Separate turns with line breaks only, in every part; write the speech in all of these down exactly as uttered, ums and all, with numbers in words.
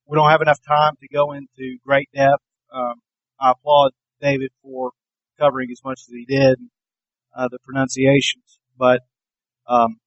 we don't have enough time to go into great depth. Um, I applaud David for covering as much as he did, uh, the pronunciations. But um,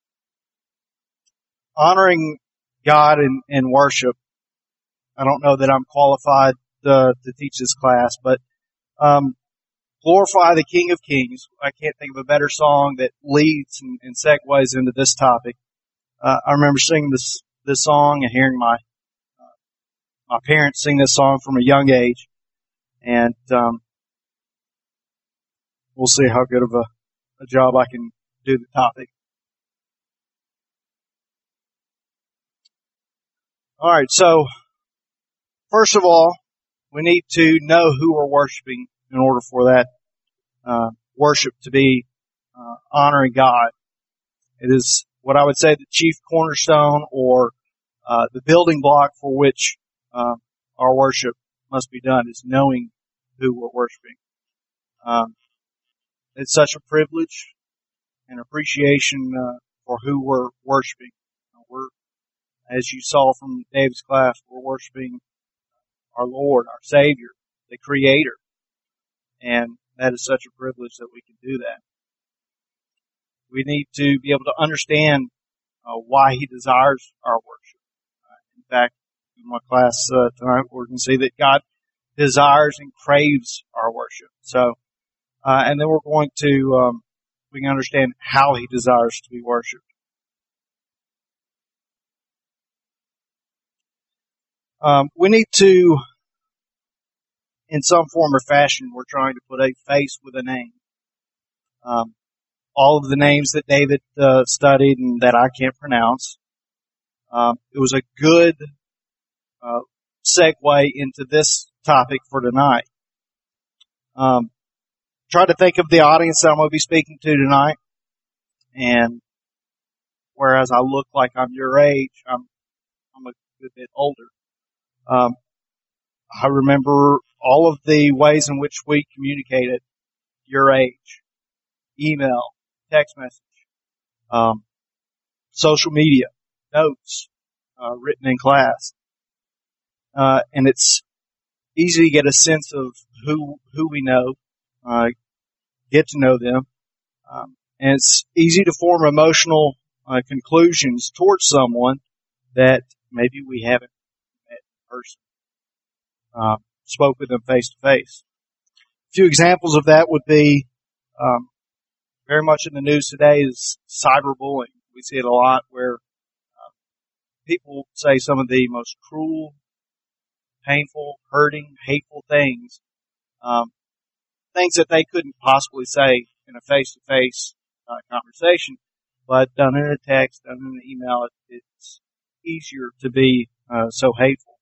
honoring God in, in worship, I don't know that I'm qualified to, to teach this class, but um, glorify the King of Kings. I can't think of a better song that leads and, and segues into this topic. Uh, I remember singing this this song and hearing my uh, my parents sing this song from a young age, and um, we'll see how good of a, a job I can do the topic. All right, so first of all, we need to know who we're worshiping in order for that uh, worship to be uh, honoring God. It is what I would say the chief cornerstone or uh, the building block for which uh, our worship must be done is knowing who we're worshiping. Um, it's such a privilege and appreciation uh, for who we're worshiping. We're, as you saw from David's class, we're worshiping our Lord, our Savior, the Creator. And that is such a privilege that we can do that. We need to be able to understand uh, why He desires our worship. Uh, in fact, in my class uh, tonight, we're going to see that God desires and craves our worship. So, uh, and then we're going to, um, we can understand how He desires to be worshiped. Um, we need to, in some form or fashion, we're trying to put a face with a name. Um, all of the names that David uh, studied and that I can't pronounce. Um, it was a good uh, segue into this topic for tonight. Um, try to think of the audience that I'm going to be speaking to tonight, and whereas I look like I'm your age, I'm I'm a good bit older. Um, I remember all of the ways in which we communicated your age: email, text message, um, social media, notes uh, written in class, uh, and it's easy to get a sense of who who we know, uh, get to know them, um, and it's easy to form emotional uh, conclusions towards someone that maybe we haven't met in person, uh, spoke with them face to face. A few examples of that would be um, very much in the news today is cyberbullying. We see it a lot where uh, people say some of the most cruel, painful, hurting, hateful things, um, things that they couldn't possibly say in a face-to-face uh, conversation, but done in a text, done in an email, it, it's easier to be uh, so hateful.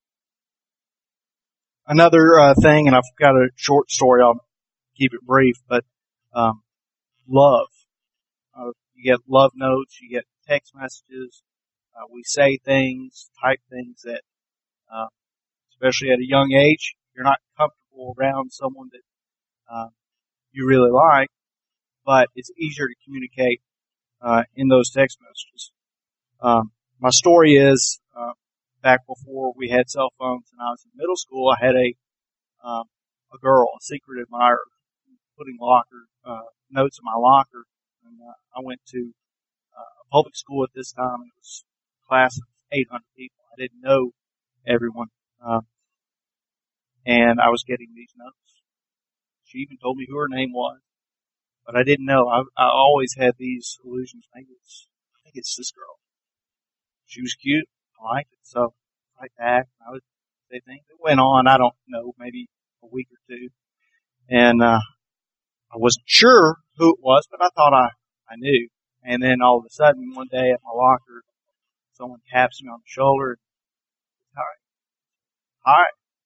Another uh, thing, and I've got a short story, I'll keep it brief, but um, love. Uh, you get love notes, you get text messages, uh, we say things, type things that, uh, especially at a young age, you're not comfortable around someone that uh, you really like, but it's easier to communicate uh, in those text messages. Um, my story is, uh, back before we had cell phones and I was in middle school, I had a um, a girl, a secret admirer, putting locker uh, notes in my locker. And uh, I went to uh, a public school at this time. It was a class of eight hundred people. I didn't know everyone, uh, and I was getting these notes. She even told me who her name was, but I didn't know. I, I always had these illusions. Maybe it's, I think it's this girl. She was cute. I liked it. So I write back. I would say things. It went on. I don't know, maybe a week or two, and uh, I wasn't sure who it was, but I thought I I knew. And then all of a sudden, one day at my locker, someone taps me on the shoulder. Hi, hi,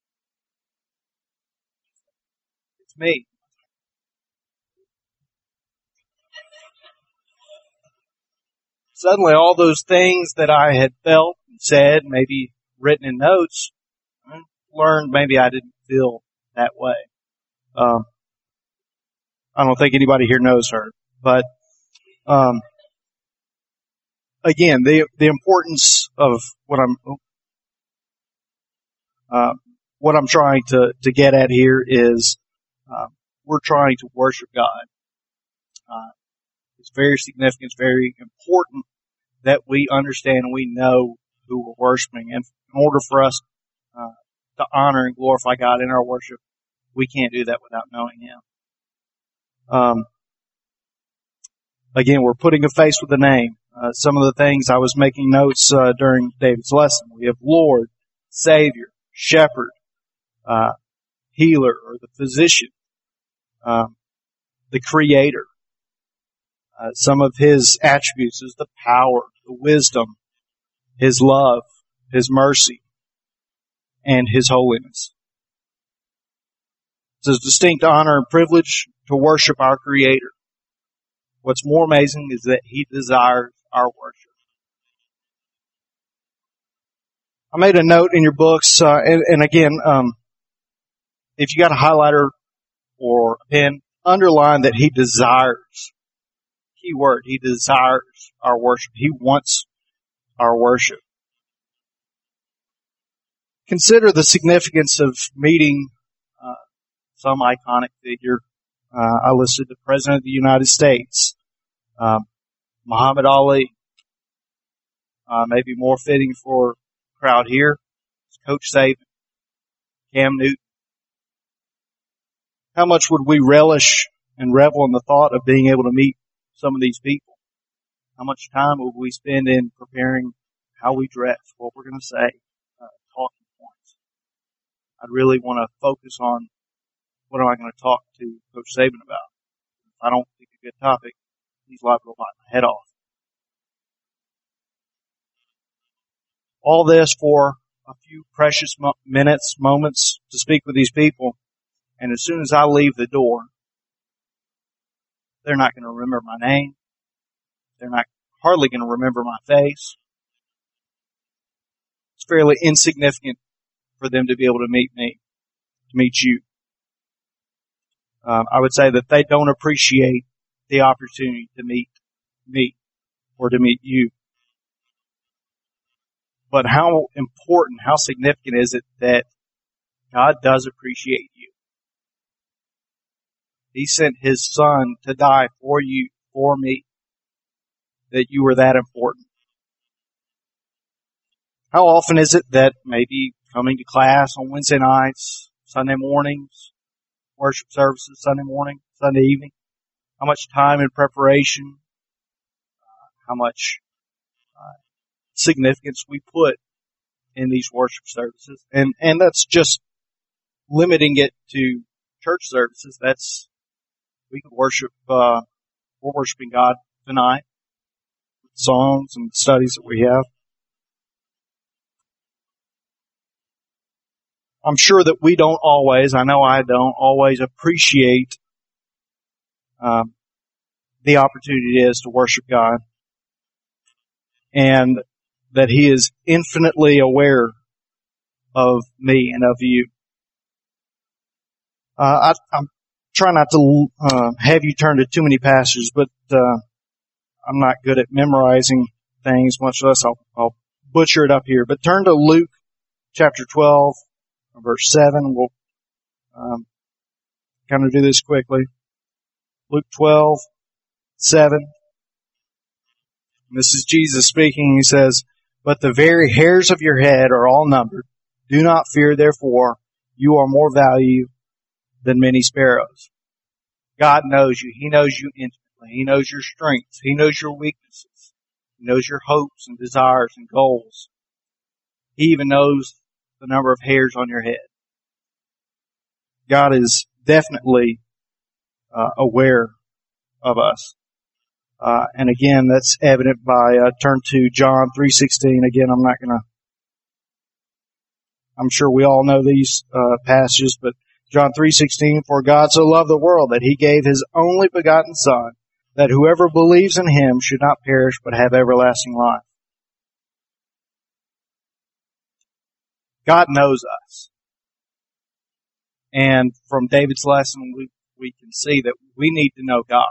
it's me. Suddenly, all those things that I had felt and said, maybe written in notes, I learned maybe I didn't feel that way. Um, I don't think anybody here knows her, but um, again, the the importance of what I'm. Oh, Uh, what I'm trying to, to get at here is uh, we're trying to worship God. Uh, it's very significant, it's very important that we understand and we know who we're worshiping. And in order for us uh, to honor and glorify God in our worship, we can't do that without knowing Him. Um, again, we're putting a face with a name. Uh, some of the things I was making notes uh, during David's lesson. We have Lord, Savior, Shepherd, uh, Healer, or the Physician, um, the Creator. Uh, some of His attributes is the power, the wisdom, His love, His mercy, and His holiness. It's a distinct honor and privilege to worship our Creator. What's more amazing is that He desires our worship. I made a note in your books, uh, and, and again, um, if you got a highlighter or a pen, underline that He desires. Key word, He desires our worship. He wants our worship. Consider the significance of meeting uh, some iconic figure. Uh, I listed the President of the United States, um, Muhammad Ali. Uh, maybe more fitting for the crowd here is Coach Saban, Cam Newton. How much would we relish and revel in the thought of being able to meet some of these people? How much time would we spend in preparing how we dress, what we're going to say, uh, talking points? I'd really want to focus on what am I going to talk to Coach Saban about. If I don't pick a good topic, he's liable to bite my head off. All this for a few precious mo- minutes, moments to speak with these people. And as soon as I leave the door, they're not going to remember my name. They're not hardly going to remember my face. It's fairly insignificant for them to be able to meet me, to meet you. Um, I would say that they don't appreciate the opportunity to meet me or to meet you. But how important, how significant is it that God does appreciate you? He sent His Son to die for you, for me, that you were that important. How often is it that maybe coming to class on Wednesday nights, Sunday mornings, worship services Sunday morning, Sunday evening, how much time in preparation, uh, how much uh, significance we put in these worship services. And, and that's just limiting it to church services. That's, we could worship, uh, we're worshiping God tonight with songs and studies that we have. I'm sure that we don't always, I know I don't always appreciate um, the opportunity it is to worship God, and that He is infinitely aware of me and of you. Uh, I, I'm trying not to uh, have you turn to too many passages, but uh, I'm not good at memorizing things, much less I'll, I'll butcher it up here. But turn to Luke chapter twelve, verse seven. We'll um, kind of do this quickly. Luke twelve, seven. And this is Jesus speaking. He says, "But the very hairs of your head are all numbered. Do not fear, therefore, you are more value than many sparrows." God knows you. He knows you intimately. He knows your strengths. He knows your weaknesses. He knows your hopes and desires and goals. He even knows the number of hairs on your head. God is definitely uh, aware of us. Uh, and again, that's evident by, uh, turn to John three sixteen. Again, I'm not gonna, I'm sure we all know these, uh, passages, but John three sixteen, "For God so loved the world that He gave His only begotten Son, that whoever believes in Him should not perish but have everlasting life." God knows us. And from David's lesson, we, we can see that we need to know God,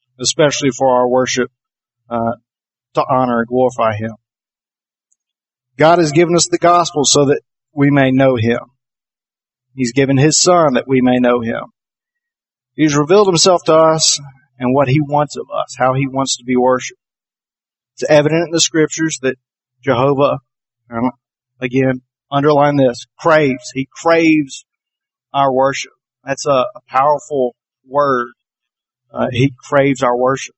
especially for our worship, uh, to honor and glorify Him. God has given us the gospel so that we may know Him. He's given His Son that we may know Him. He's revealed Himself to us and what He wants of us, how He wants to be worshipped. It's evident in the Scriptures that Jehovah, again, underline this, craves. He craves our worship. That's a, a powerful word. Uh, he craves our worship.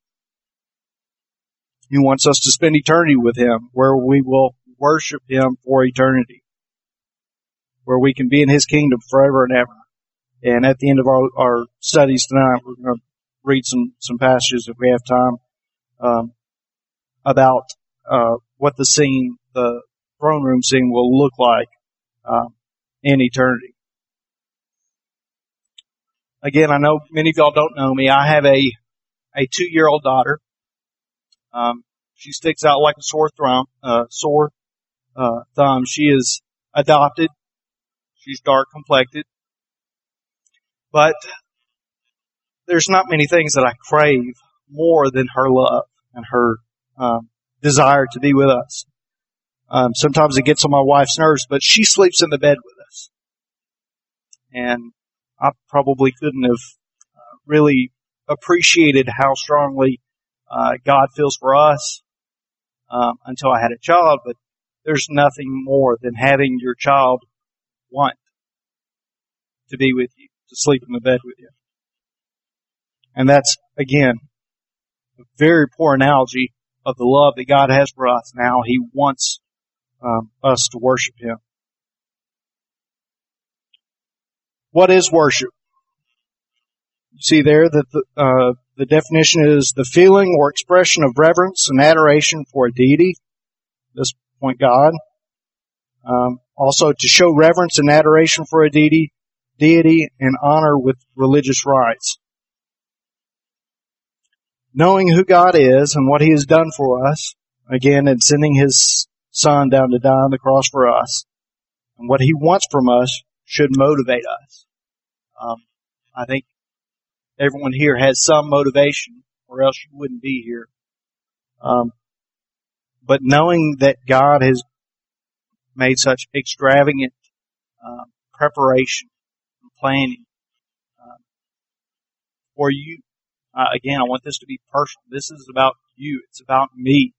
He wants us to spend eternity with Him, where we will worship Him for eternity, where we can be in His kingdom forever and ever. And at the end of our, our studies tonight, we're going to read some, some passages if we have time, um, about uh, what the scene, the throne room scene, will look like um, in eternity. Again, I know many of y'all don't know me. I have a a two-year-old daughter. Um, she sticks out like a sore thumb. Uh, sore uh, thumb. She is adopted. She's dark complected, but there's not many things that I crave more than her love and her um, desire to be with us. Um, sometimes it gets on my wife's nerves, but she sleeps in the bed with us, and I probably couldn't have uh, really appreciated how strongly uh, God feels for us um, until I had a child. But there's nothing more than having your child want to be with you, to sleep in the bed with you. And that's, again, a very poor analogy of the love that God has for us and how He wants um, us to worship Him. What is worship? You see there that the, uh, the definition is the feeling or expression of reverence and adoration for a deity, at this point God. Um, also to show reverence and adoration for a deity, deity and honor with religious rites. Knowing who God is and what He has done for us, again, in sending His Son down to die on the cross for us, and what He wants from us should motivate us. Um, I think everyone here has some motivation, or else you wouldn't be here. Um, but knowing that God has made such extravagant uh, preparation and planning uh, for you, uh, again, I want this to be personal. This is about you. It's about me.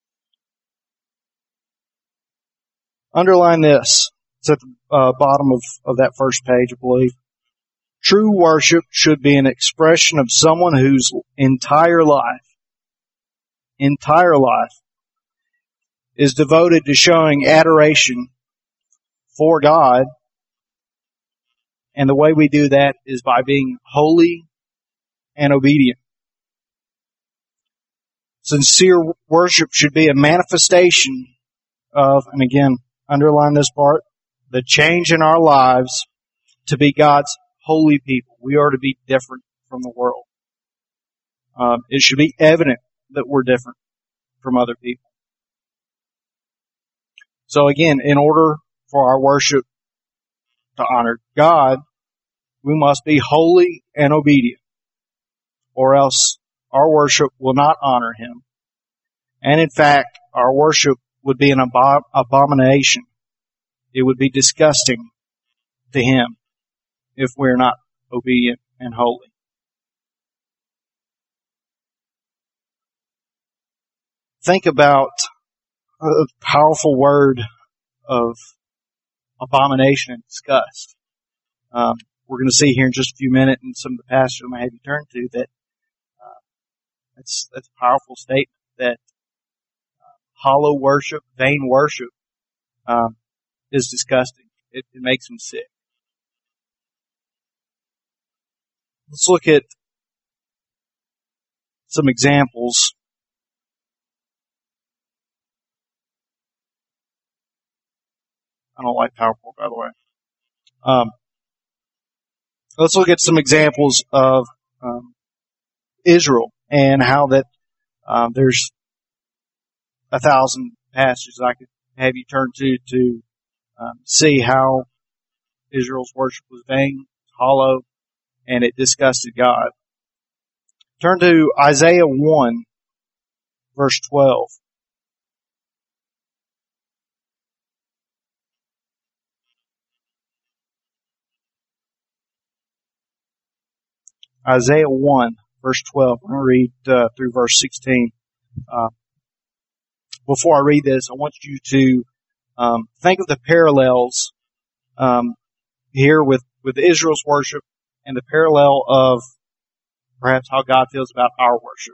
Underline this. It's at the uh, bottom of, of that first page, I believe. True worship should be an expression of someone whose entire life, entire life, is devoted to showing adoration for God. And the way we do that is by being holy and obedient. Sincere worship should be a manifestation of, and again, underline this part, the change in our lives to be God's holy people. We are to be different from the world. Um, it should be evident that we're different from other people. So again, in order for our worship to honor God, we must be holy and obedient, or else our worship will not honor Him. And in fact, our worship would be an abo- abomination. It would be disgusting to Him if we're not obedient and holy. Think about a powerful word of abomination and disgust. Um, we're going to see here in just a few minutes in some of the passages I'm going to have you turn to that uh, that's, that's a powerful statement that uh, hollow worship, vain worship um, is disgusting. It, it makes them sick. Let's look at some examples. I don't like PowerPoint, by the way. Um, let's look at some examples of um, Israel and how that um, there's a thousand passages I could have you turn to to um, see how Israel's worship was vain, hollow, and it disgusted God. Turn to Isaiah one, verse twelve. Isaiah one, verse twelve. I'm going to read uh, through verse sixteen. Uh, before I read this, I want you to um, think of the parallels um, here with, with Israel's worship and the parallel of perhaps how God feels about our worship.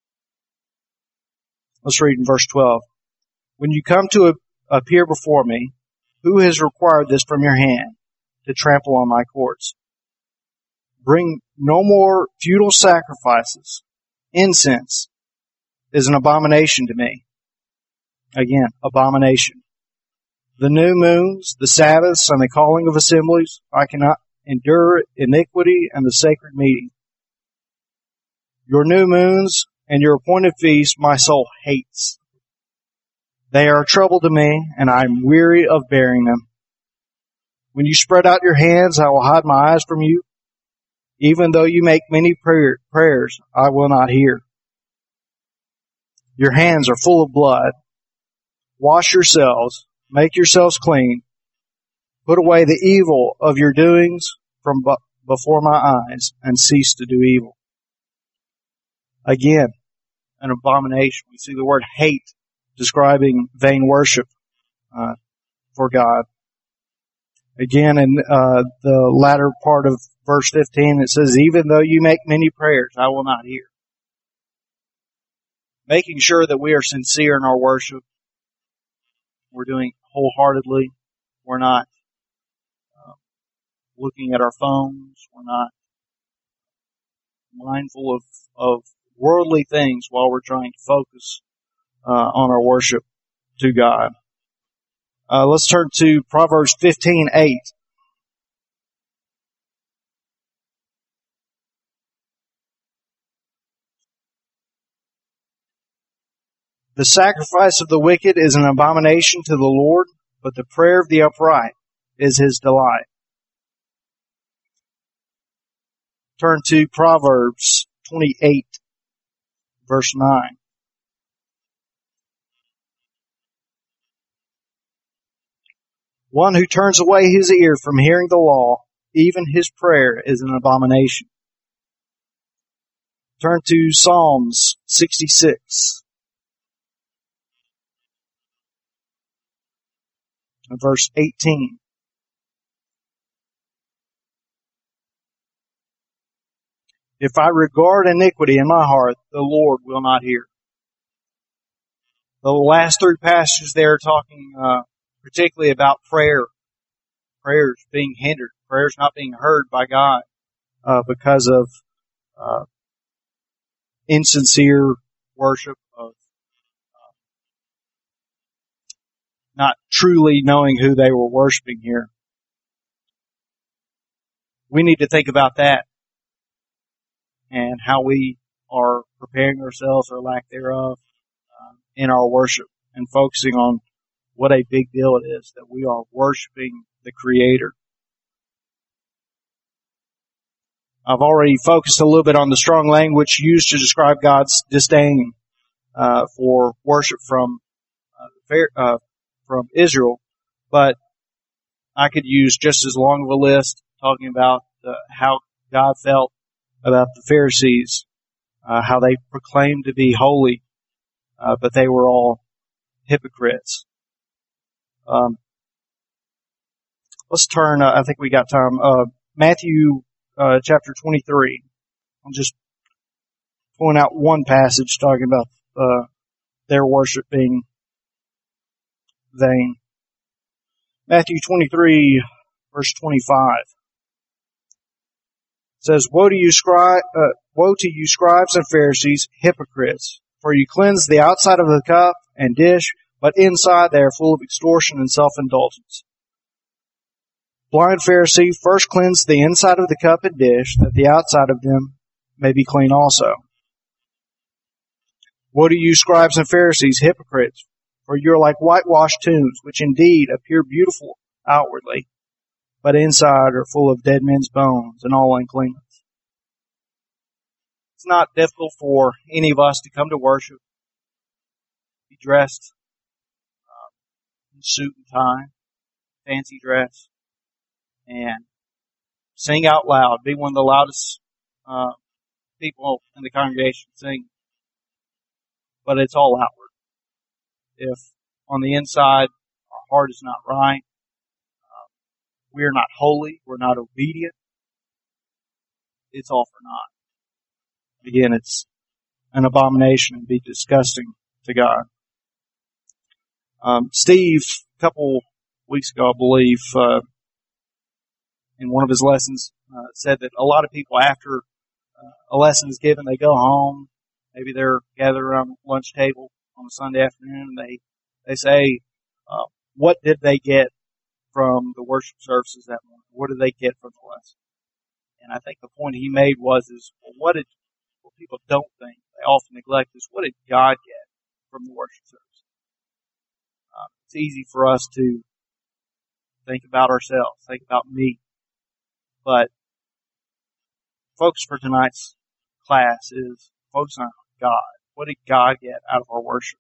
Let's read in verse twelve. When you come to appear before me, who has required this from your hand to trample on my courts? Bring no more futile sacrifices. Incense is an abomination to me. Again, abomination. The new moons, the Sabbaths, and the calling of assemblies, I cannot endure iniquity and the sacred meeting. Your new moons and your appointed feasts my soul hates. They are a trouble to me, and I am weary of bearing them. When you spread out your hands, I will hide my eyes from you. Even though you make many prayer, prayers, I will not hear. Your hands are full of blood. Wash yourselves, make yourselves clean. Put away the evil of your doings from before my eyes, and cease to do evil. Again, an abomination. We see the word hate describing vain worship uh, for God. Again, in uh, the latter part of verse fifteen, it says, even though you make many prayers, I will not hear. Making sure that we are sincere in our worship. We're doing wholeheartedly. We're not uh, looking at our phones. We're not mindful of, of worldly things while we're trying to focus uh, on our worship to God. Uh, let's turn to Proverbs fifteen eight. The sacrifice of the wicked is an abomination to the Lord, but the prayer of the upright is his delight. Turn to Proverbs twenty-eight, verse nine. One who turns away his ear from hearing the law, even his prayer is an abomination. Turn to Psalms sixty-six, verse eighteen. If I regard iniquity in my heart, the Lord will not hear. The last three passages there are talking uh, particularly about prayer. Prayers being hindered. Prayers not being heard by God uh, because of uh, insincere worship, of uh, not truly knowing who they were worshiping here. We need to think about that and how we are preparing ourselves or lack thereof uh, in our worship and focusing on what a big deal it is that we are worshiping the Creator. I've already focused a little bit on the strong language used to describe God's disdain uh, for worship from uh, uh, from Israel, but I could use just as long of a list talking about uh, how God felt about the Pharisees, uh, how they proclaimed to be holy, uh, but they were all hypocrites. Um, let's turn, uh, I think we got time, uh, Matthew uh, chapter twenty-three. I'll just point out one passage talking about uh, their worship being vain. Matthew twenty-three, verse twenty-five. Says, Woe to you, scri- uh, woe to you scribes and Pharisees, hypocrites, for you cleanse the outside of the cup and dish, but inside they are full of extortion and self-indulgence. Blind Pharisee, first cleanse the inside of the cup and dish, that the outside of them may be clean also. Woe to you, scribes and Pharisees, hypocrites, for you are like whitewashed tombs, which indeed appear beautiful outwardly, but inside are full of dead men's bones and all uncleanness. It's not difficult for any of us to come to worship, be dressed um, in suit and tie, fancy dress, and sing out loud, be one of the loudest uh, people in the congregation sing, but it's all outward. If on the inside our heart is not right, uh, we are not holy, we're not obedient, it's all for naught. Again, it's an abomination and be disgusting to God. Um, Steve, a couple weeks ago, I believe, uh, in one of his lessons, uh, said that a lot of people after uh, a lesson is given, they go home, maybe they're gathered around the lunch table on a Sunday afternoon, and they, they say, uh, what did they get from the worship services that morning? What did they get from the lesson? And I think the point he made was, is, well, what did, what people don't think, they often neglect is, what did God get from the worship service? Uh, it's easy for us to think about ourselves, think about me. But focus for tonight's class is focus on God. What did God get out of our worship?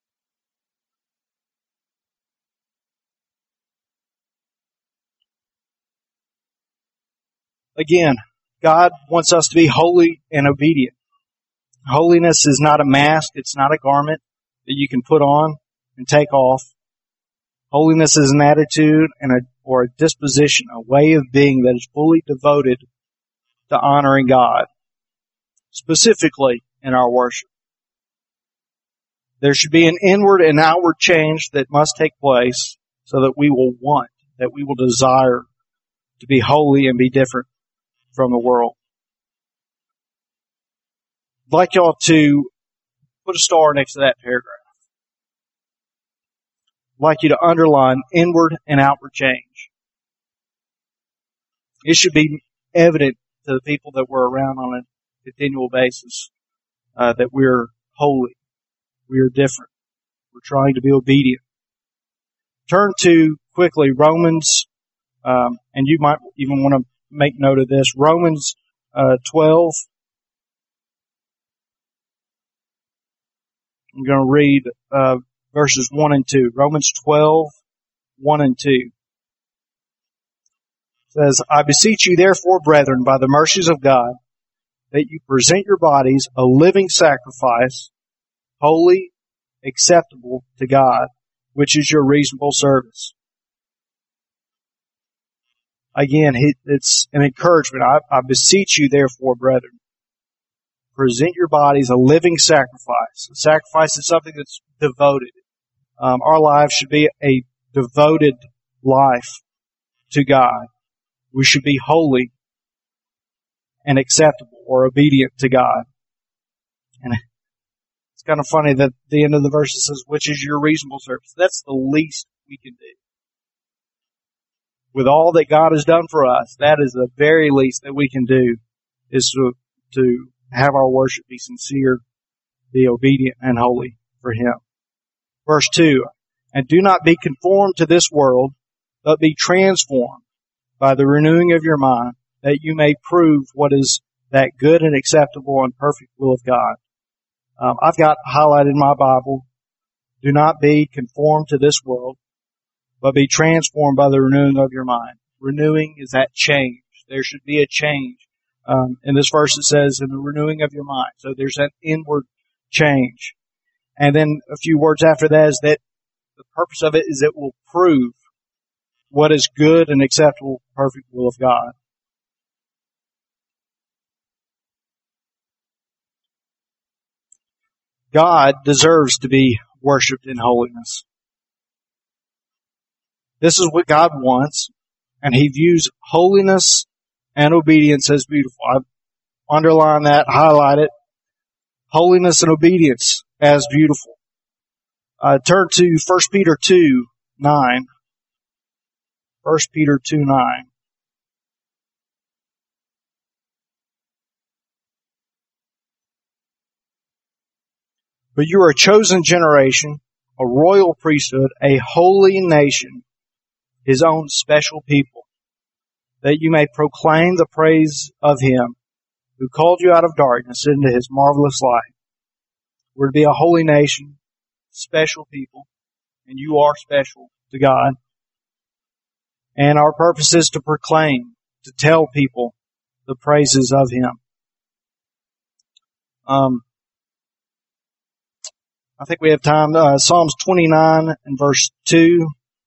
Again, God wants us to be holy and obedient. Holiness is not a mask. It's not a garment that you can put on and take off. Holiness is an attitude and a, or a disposition, a way of being that is fully devoted to honoring God, specifically in our worship. There should be an inward and outward change that must take place so that we will want, that we will desire to be holy and be different from the world. I'd like y'all to put a star next to that paragraph. I'd like you to underline inward and outward change. It should be evident to the people that we're around on a continual basis uh, that we're holy, we are different, we're trying to be obedient. Turn to quickly Romans, um, and you might even want to make note of this, Romans uh, twelve. I'm going to read uh, verses one and two. Romans twelve, one and two. It says, I beseech you therefore, brethren, by the mercies of God, that you present your bodies a living sacrifice, holy, acceptable to God, which is your reasonable service. Again, it's an encouragement. I, I beseech you therefore, brethren, present your bodies a living sacrifice. A sacrifice is something that's devoted. Um, our lives should be a devoted life to God. We should be holy and acceptable or obedient to God. And it's kind of funny that the end of the verse says, which is your reasonable service. That's the least we can do. With all that God has done for us, that is the very least that we can do, is to, to have our worship be sincere, be obedient and holy for Him. Verse two, and do not be conformed to this world, but be transformed by the renewing of your mind, that you may prove what is that good and acceptable and perfect will of God. Um, I've got highlighted in my Bible, do not be conformed to this world, but be transformed by the renewing of your mind. Renewing is that change. There should be a change. Um, in this verse it says, in the renewing of your mind. So there's that inward change. And then a few words after that is that the purpose of it is it will prove what is good and acceptable, perfect will of God. God deserves to be worshipped in holiness. This is what God wants, and He views holiness and obedience as beautiful. I've underlined that, highlight it. Holiness and obedience as beautiful. Uh, turn to First Peter two, nine. First Peter two, nine. But you are a chosen generation, a royal priesthood, a holy nation, His own special people, that you may proclaim the praise of Him who called you out of darkness into His marvelous light. We're to be a holy nation, special people, and you are special to God. And our purpose is to proclaim, to tell people the praises of Him. Um, I think we have time. Uh, Psalms twenty-nine and verse two.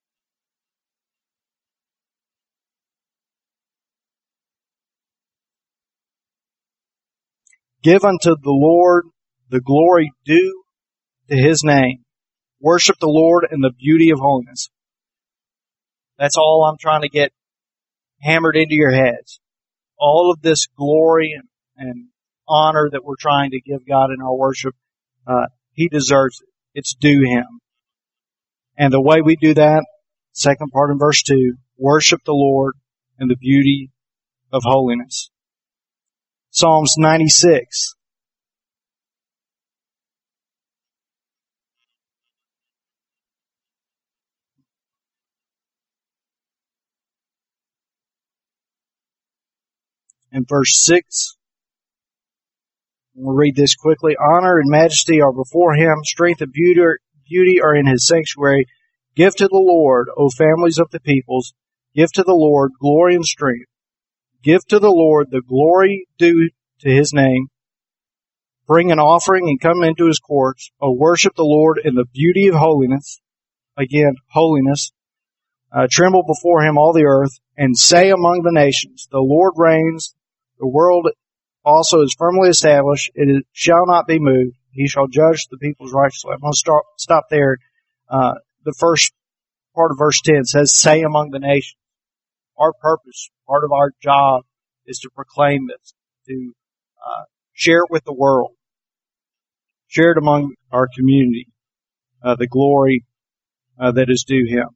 Give unto the Lord the glory due to His name. Worship the Lord in the beauty of holiness. That's all I'm trying to get hammered into your heads. All of this glory and, and honor that we're trying to give God in our worship, uh, He deserves it. It's due Him. And the way we do that, second part in verse two, worship the Lord in the beauty of holiness. Psalms ninety-six. In verse six, we'll read this quickly. Honor and majesty are before Him. Strength and beauty are, beauty are in His sanctuary. Give to the Lord, O families of the peoples. Give to the Lord glory and strength. Give to the Lord the glory due to His name. Bring an offering and come into His courts. O worship the Lord in the beauty of holiness. Again, holiness. Uh, tremble before Him all the earth, and say among the nations, the Lord reigns. The world also is firmly established. It is, shall not be moved. He shall judge the peoples righteously. I'm going to start, stop there. Uh, the first part of verse ten says, say among the nations. Our purpose, part of our job, is to proclaim this, to uh, share it with the world, share it among our community, uh, the glory uh, that is due Him.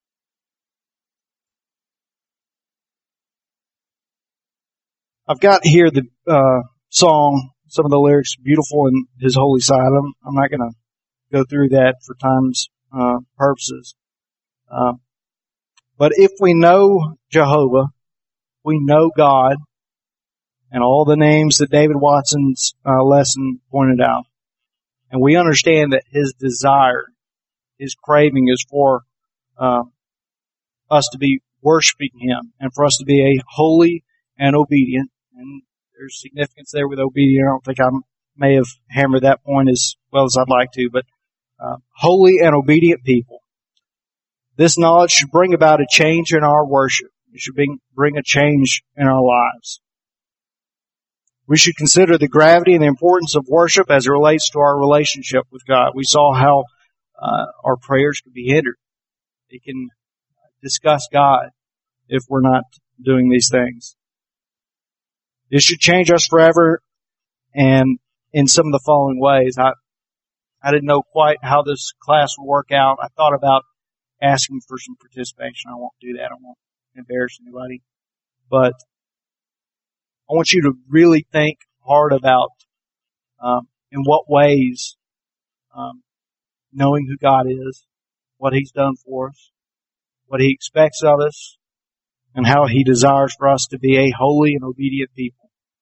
I've got here the uh, song, some of the lyrics, beautiful in His holy sight. I'm, I'm not going to go through that for time's uh, purposes. Uh, but if we know Jehovah, we know God, and all the names that David Watson's uh, lesson pointed out, and we understand that His desire, His craving is for uh, us to be worshiping Him and for us to be a holy and obedient. And there's significance there with obedient. I don't think I may have hammered that point as well as I'd like to, but uh, holy and obedient people. This knowledge should bring about a change in our worship. It should bring, bring a change in our lives. We should consider the gravity and the importance of worship as it relates to our relationship with God. We saw how uh, our prayers can be hindered. It can discuss God if we're not doing these things. This should change us forever, and in some of the following ways. I I didn't know quite how this class would work out. I thought about asking for some participation. I won't do that. I won't embarrass anybody. But I want you to really think hard about um, in what ways um, knowing who God is, what He's done for us, what He expects of us, and how He desires for us to be a holy and obedient people.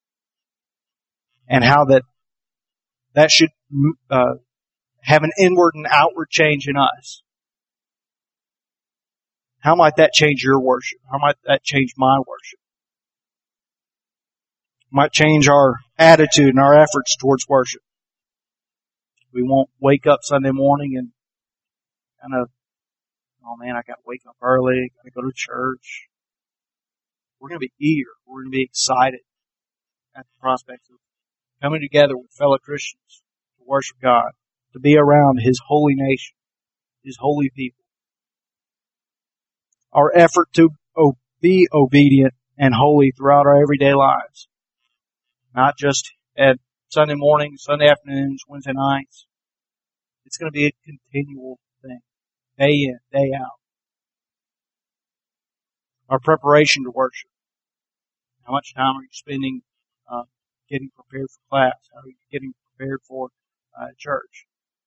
And how that that should uh, have an inward and outward change in us. How might that change your worship? How might that change my worship? It might change our attitude and our efforts towards worship. We won't wake up Sunday morning and kind of, oh man, I got to wake up early, got to go to church. We're going to be eager. We're going to be excited at the prospects of coming together with fellow Christians to worship God, to be around His holy nation, His holy people. Our effort to be obedient and holy throughout our everyday lives, not just at Sunday mornings, Sunday afternoons, Wednesday nights. It's going to be a continual thing, day in, day out. Our preparation to worship. How much time are you spending uh, getting prepared for class? How are you getting prepared for uh, church?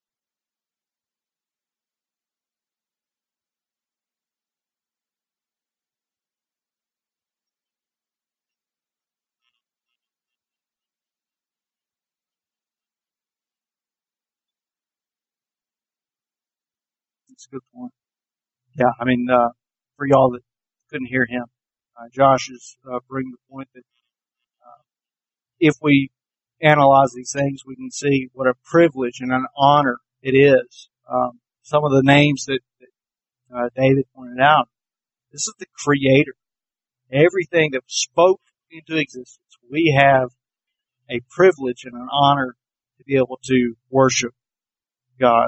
That's a good point. Yeah, I mean, uh, for y'all that couldn't hear him, uh, Josh is uh, bringing the point that uh, if we analyze these things, we can see what a privilege and an honor it is. Um, some of the names that, that uh, David pointed out, this is the Creator. Everything that spoke into existence, we have a privilege and an honor to be able to worship God.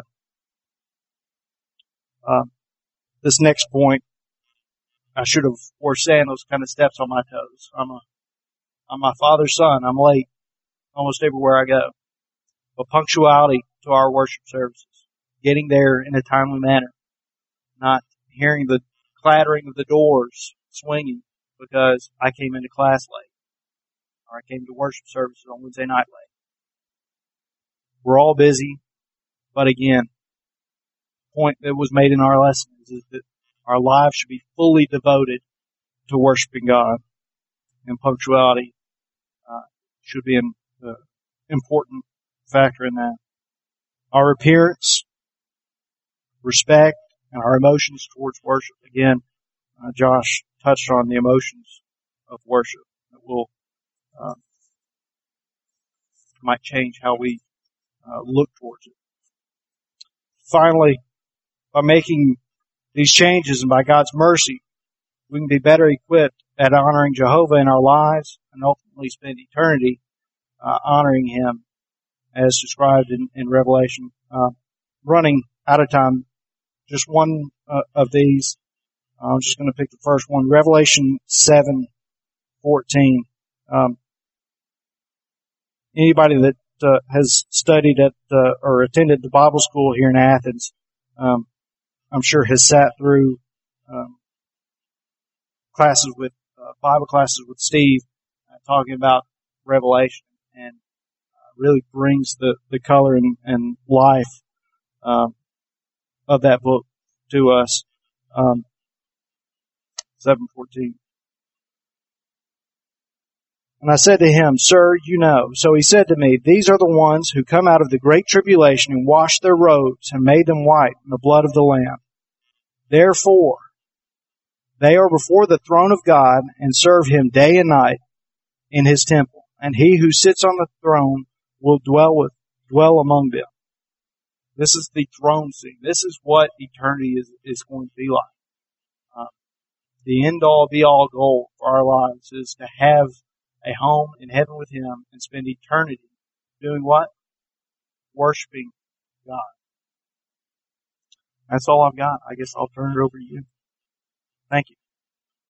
Um, this next point, I should have wore sandals kind of steps on my toes. I'm a, I'm my father's son. I'm late almost everywhere I go. But punctuality to our worship services, getting there in a timely manner, not hearing the clattering of the doors swinging because I came into class late or I came to worship services on Wednesday night late. We're all busy, but again, the point that was made in our lessons is that our lives should be fully devoted to worshiping God, and punctuality uh, should be an uh, important factor in that. Our appearance, respect, and our emotions towards worship. Again, uh, Josh touched on the emotions of worship that will uh, might change how we uh, look towards it. Finally, by making these changes and by God's mercy, we can be better equipped at honoring Jehovah in our lives and ultimately spend eternity uh, honoring Him as described in, in Revelation. Uh, running out of time, just one uh, of these. I'm just going to pick the first one. Revelation seven fourteen. Um, anybody that uh, has studied at uh, or attended the Bible school here in Athens, um, I'm sure has sat through um, classes with uh, Bible classes with Steve, uh, talking about Revelation, and uh, really brings the, the color and, and life um, of that book to us. Um, seven fourteen. And I said to him, Sir, you know. So he said to me, These are the ones who come out of the great tribulation and washed their robes and made them white in the blood of the Lamb. Therefore, they are before the throne of God and serve Him day and night in His temple. And He who sits on the throne will dwell with, dwell among them. This is the throne scene. This is what eternity is, is going to be like. Uh, the end-all, be-all goal for our lives is to have a home in heaven with Him and spend eternity doing what? Worshiping God. That's all I've got. I guess I'll turn it over to you. Thank you.